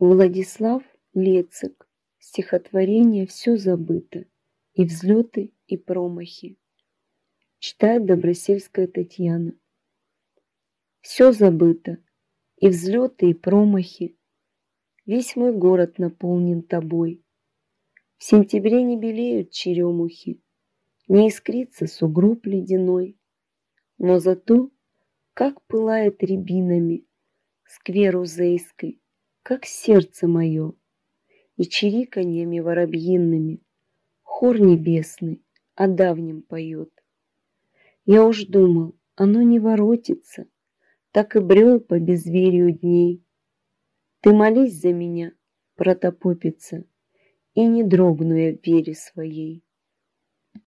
Владислав Лецик. Стихотворение «Все забыто». И взлеты, и промахи. Читает Добросельская Татьяна. Все забыто, и взлеты, и промахи. Весь мой город наполнен тобой. В сентябре не белеют черемухи, не искрится сугроб ледяной. Но зато, как пылает рябинами сквер Узейской, как сердце мое, и чириканьями воробьиными хор небесный о давнем поет. Я уж думал, оно не воротится, так и брел по безверию дней. Ты молись за меня, протопопица, и не дрогну я в вере своей.